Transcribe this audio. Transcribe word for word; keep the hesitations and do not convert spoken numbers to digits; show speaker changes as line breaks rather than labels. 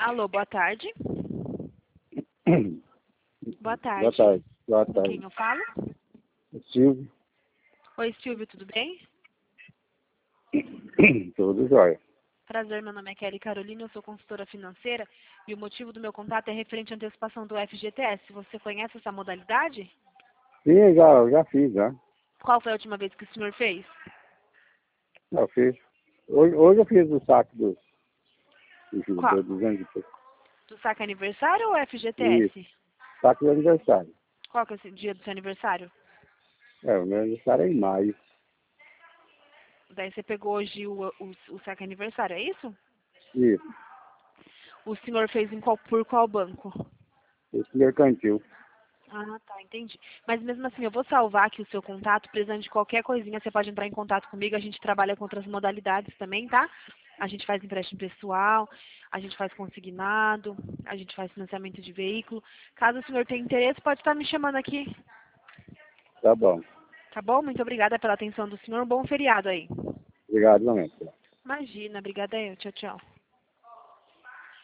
Alô, boa tarde. Boa tarde.
Boa tarde. Boa
Com
tarde.
quem eu falo?
Silvio.
Oi, Silvio, tudo bem?
Tudo jóia.
Prazer, meu nome é Kelly Carolina, eu sou consultora financeira e o motivo do meu contato é referente à antecipação do F G T S. Você conhece essa modalidade?
Sim, já, já fiz, já.
Qual foi a última vez que o senhor fez?
Já fiz. Hoje, hoje eu fiz o saque dos do,
Qual?
do duzentos e pouco.
Do saque aniversário ou F G T
Isso.
S?
Saque do aniversário.
Qual que é esse dia do seu aniversário?
É, o meu aniversário é em maio.
Daí você pegou hoje o, o, o saque aniversário, é isso?
Isso.
O senhor fez em qual, por qual banco?
Esse mercantil.
Ah, tá, entendi. Mas mesmo assim, eu vou salvar aqui o seu contato, precisando de qualquer coisinha, você pode entrar em contato comigo, a gente trabalha com outras modalidades também, tá? A gente faz empréstimo pessoal, a gente faz consignado, a gente faz financiamento de veículo. Caso o senhor tenha interesse, pode estar me chamando aqui,
Tá bom.
tá bom? Muito obrigada pela atenção do senhor, um bom feriado aí.
Obrigado, realmente.
Imagina, obrigada eu, tchau, tchau.